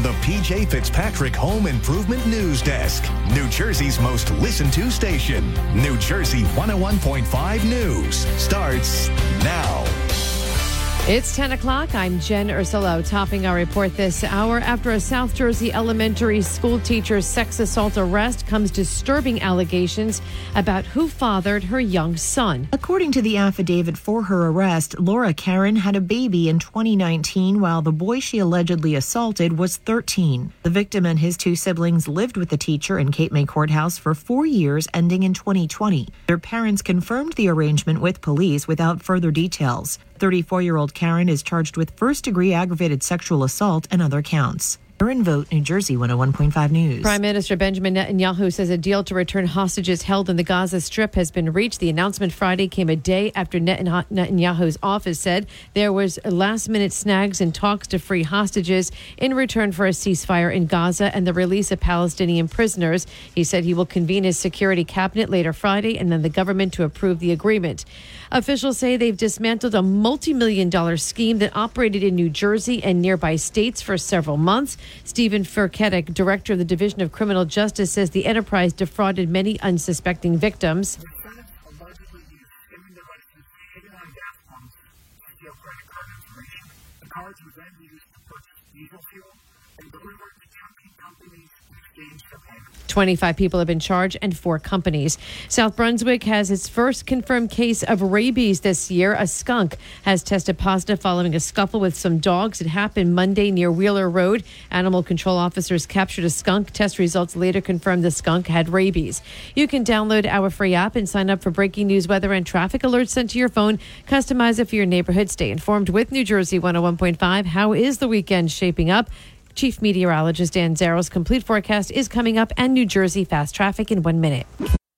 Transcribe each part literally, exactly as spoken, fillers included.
on the P J Fitzpatrick Home Improvement News Desk, New Jersey's most listened to station. New Jersey one oh one point five News starts now. It's ten o'clock. I'm Jen Ursulo, topping our report this hour. After a South Jersey elementary school teacher's sex assault arrest comes disturbing allegations about who fathered her young son. According to the affidavit for her arrest, Laura Karen had a baby in twenty nineteen while the boy she allegedly assaulted was thirteen. The victim and his two siblings lived with the teacher in Cape May Courthouse for four years, ending in twenty twenty. Their parents confirmed the arrangement with police without further details. thirty-four-year-old Karen is charged with first-degree aggravated sexual assault and other counts. Erin Vogt, New Jersey one oh one point five News. Prime Minister Benjamin Netanyahu says a deal to return hostages held in the Gaza Strip has been reached. The announcement Friday came a day after Netanyahu's office said there was last-minute snags in talks to free hostages in return for a ceasefire in Gaza and the release of Palestinian prisoners. He said he will convene his security cabinet later Friday and then the government to approve the agreement. Officials say they've dismantled a multi-million dollar scheme that operated in New Jersey and nearby states for several months. Stephen Furketic, director of the Division of Criminal Justice, says the enterprise defrauded many unsuspecting victims. twenty-five people have been charged and four companies. South Brunswick has its first confirmed case of rabies this year. A skunk has tested positive following a scuffle with some dogs. It happened Monday near Wheeler Road. Animal control officers captured a skunk. Test results later confirmed the skunk had rabies. You can download our free app and sign up for breaking news, weather, and traffic alerts sent to your phone. Customize it for your neighborhood. Stay informed with New Jersey one oh one point five. How is the weekend shaping up? Chief Meteorologist Dan Zarrow's complete forecast is coming up, and New Jersey fast traffic in one minute.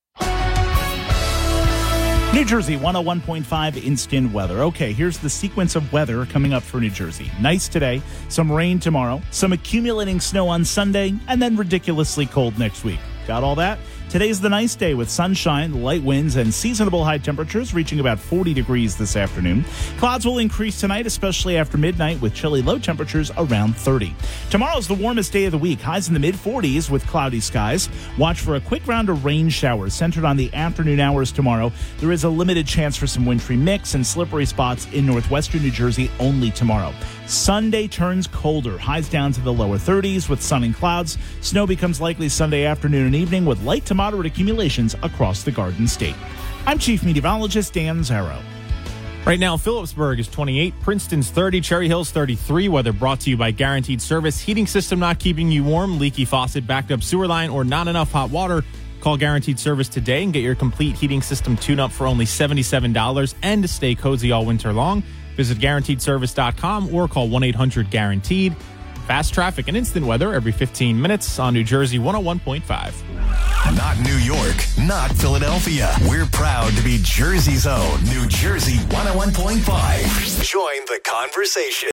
New Jersey one oh one point five instant weather. Okay, here's the sequence of weather coming up for New Jersey. Nice today, some rain tomorrow, some accumulating snow on Sunday, and then ridiculously cold next week. Got all that? Today's the nice day with sunshine, light winds, and seasonable high temperatures reaching about forty degrees this afternoon. Clouds will increase tonight, especially after midnight, with chilly low temperatures around thirty. Tomorrow's the warmest day of the week. Highs in the mid-forties with cloudy skies. Watch for a quick round of rain showers centered on the afternoon hours tomorrow. There is a limited chance for some wintry mix and slippery spots in northwestern New Jersey only tomorrow. Sunday turns colder. Highs down to the lower thirties with sun and clouds. Snow becomes likely Sunday afternoon and evening with light to moderate accumulations across the Garden State. I'm Chief Meteorologist Dan Zarrow. Right now, Phillipsburg is twenty-eight, Princeton's thirty, Cherry Hill's thirty-three. Weather brought to you by Guaranteed Service. Heating system not keeping you warm, leaky faucet, backed up sewer line, or not enough hot water? Call Guaranteed Service today and get your complete heating system tune-up for only seventy-seven dollars and to stay cozy all winter long. Visit guaranteed service dot com or call one eight hundred guaranteed. Fast traffic and instant weather every fifteen minutes on New Jersey one oh one point five. Not New York, not Philadelphia. We're proud to be Jersey's own New Jersey one oh one point five. Join the conversation.